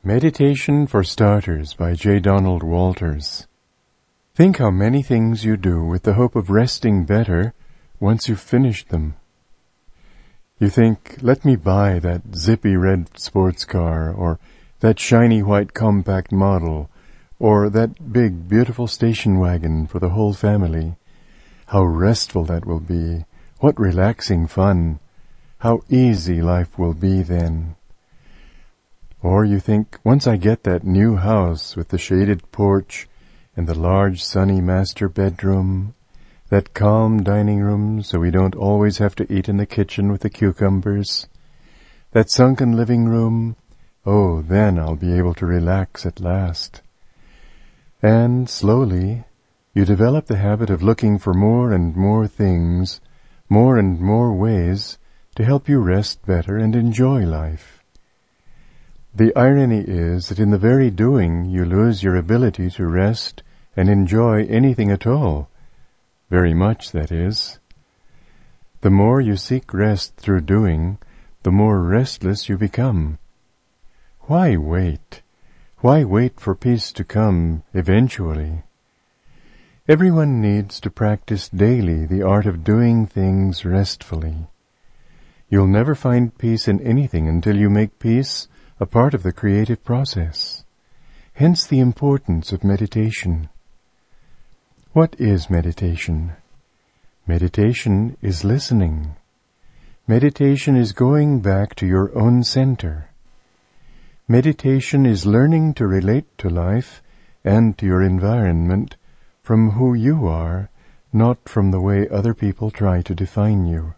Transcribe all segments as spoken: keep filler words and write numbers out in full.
Meditation for Starters by J. Donald Walters. Think how many things you do with the hope of resting better once you've finished them. You think, let me buy that zippy red sports car, or that shiny white compact model, or that big beautiful station wagon for the whole family. How restful that will be. What relaxing fun. How easy life will be then. Or you think, once I get that new house with the shaded porch and the large sunny master bedroom, that calm dining room so we don't always have to eat in the kitchen with the cucumbers, that sunken living room, oh, then I'll be able to relax at last. And slowly, you develop the habit of looking for more and more things, more and more ways to help you rest better and enjoy life. The irony is that in the very doing you lose your ability to rest and enjoy anything at all. Very much, that is. The more you seek rest through doing, the more restless you become. Why wait? Why wait for peace to come eventually? Everyone needs to practice daily the art of doing things restfully. You'll never find peace in anything until you make peace a part of the creative process. Hence the importance of meditation. What is meditation? Meditation is listening. Meditation is going back to your own center. Meditation is learning to relate to life and to your environment from who you are, not from the way other people try to define you.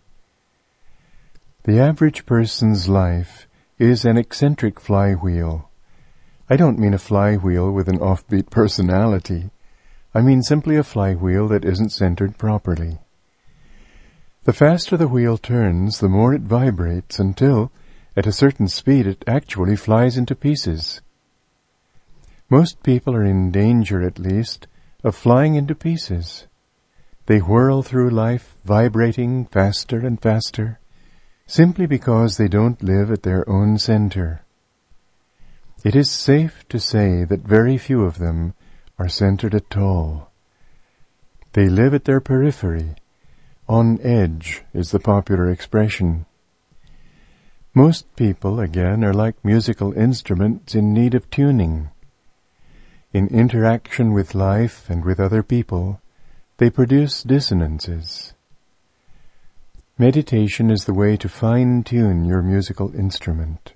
The average person's life is an eccentric flywheel. I don't mean a flywheel with an offbeat personality. I mean simply a flywheel that isn't centered properly. The faster the wheel turns, the more it vibrates until, at a certain speed, it actually flies into pieces. Most people are in danger, at least, of flying into pieces. They whirl through life, vibrating faster and faster, simply because they don't live at their own center. It is safe to say that very few of them are centered at all. They live at their periphery. On edge is the popular expression. Most people, again, are like musical instruments in need of tuning. In interaction with life and with other people, they produce dissonances. Meditation is the way to fine-tune your musical instrument.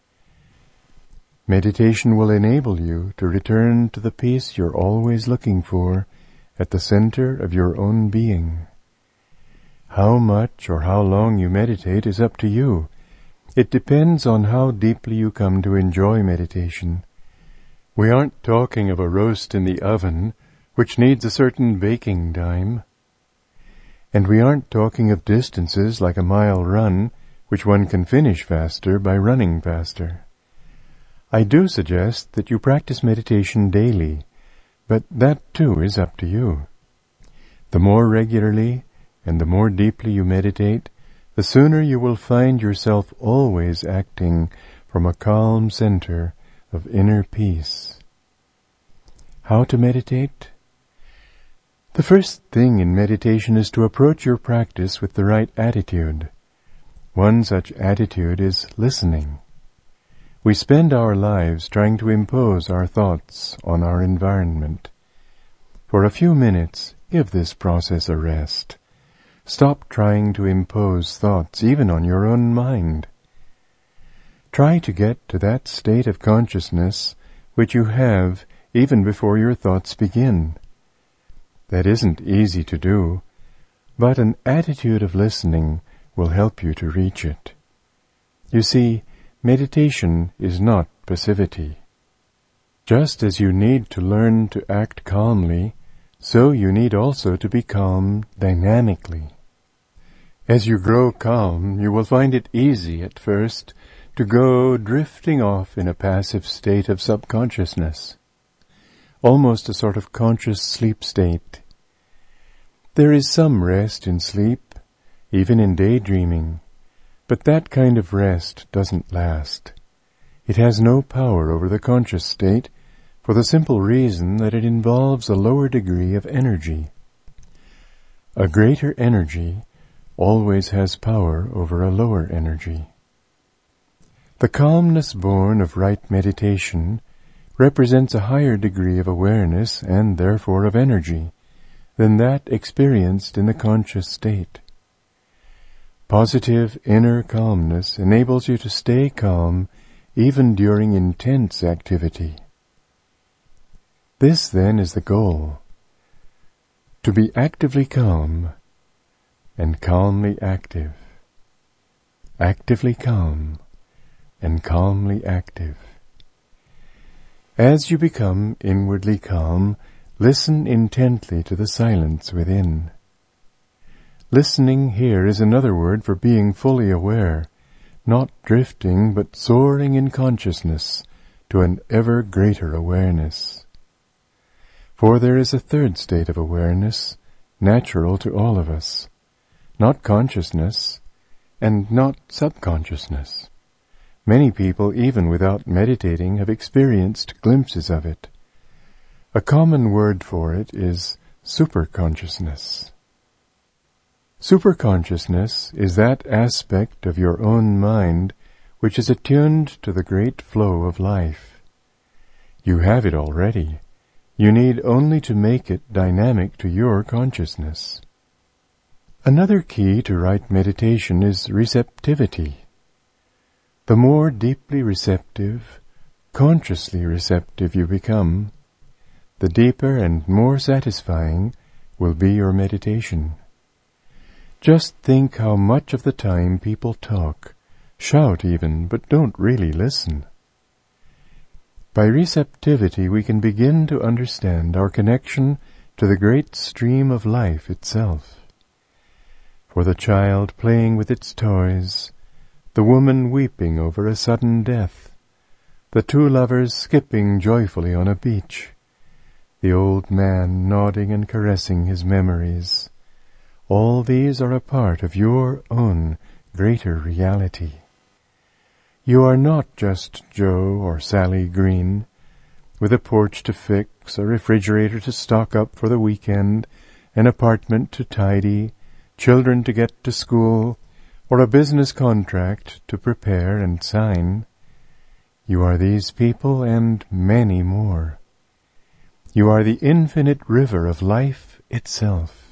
Meditation will enable you to return to the peace you're always looking for at the center of your own being. How much or how long you meditate is up to you. It depends on how deeply you come to enjoy meditation. We aren't talking of a roast in the oven, which needs a certain baking time. And we aren't talking of distances like a mile run, which one can finish faster by running faster. I do suggest that you practice meditation daily, but that too is up to you. The more regularly and the more deeply you meditate, the sooner you will find yourself always acting from a calm center of inner peace. How to meditate? The first thing in meditation is to approach your practice with the right attitude. One such attitude is listening. We spend our lives trying to impose our thoughts on our environment. For a few minutes, give this process a rest. Stop trying to impose thoughts even on your own mind. Try to get to that state of consciousness which you have even before your thoughts begin. That isn't easy to do, but an attitude of listening will help you to reach it. You see, meditation is not passivity. Just as you need to learn to act calmly, so you need also to be calm dynamically. As you grow calm, you will find it easy at first to go drifting off in a passive state of subconsciousness, almost a sort of conscious sleep state. There is some rest in sleep, even in daydreaming, but that kind of rest doesn't last. It has no power over the conscious state for the simple reason that it involves a lower degree of energy. A greater energy always has power over a lower energy. The calmness born of right meditation represents a higher degree of awareness and therefore of energy than that experienced in the conscious state. Positive inner calmness enables you to stay calm even during intense activity. This, then, is the goal: to be actively calm and calmly active, actively calm and calmly active. As you become inwardly calm, listen intently to the silence within. Listening here is another word for being fully aware, not drifting but soaring in consciousness to an ever greater awareness. For there is a third state of awareness, natural to all of us, not consciousness and not subconsciousness. Many people, even without meditating, have experienced glimpses of it. A common word for it is superconsciousness. Superconsciousness is that aspect of your own mind which is attuned to the great flow of life. You have it already. You need only to make it dynamic to your consciousness. Another key to right meditation is receptivity. The more deeply receptive, consciously receptive you become, the deeper and more satisfying will be your meditation. Just think how much of the time people talk, shout even, but don't really listen. By receptivity we can begin to understand our connection to the great stream of life itself. For the child playing with its toys, the woman weeping over a sudden death, the two lovers skipping joyfully on a beach, the old man nodding and caressing his memories, all these are a part of your own greater reality. You are not just Joe or Sally Green, with a porch to fix, a refrigerator to stock up for the weekend, an apartment to tidy, children to get to school, or a business contract to prepare and sign. You are these people and many more. You are the infinite river of life itself.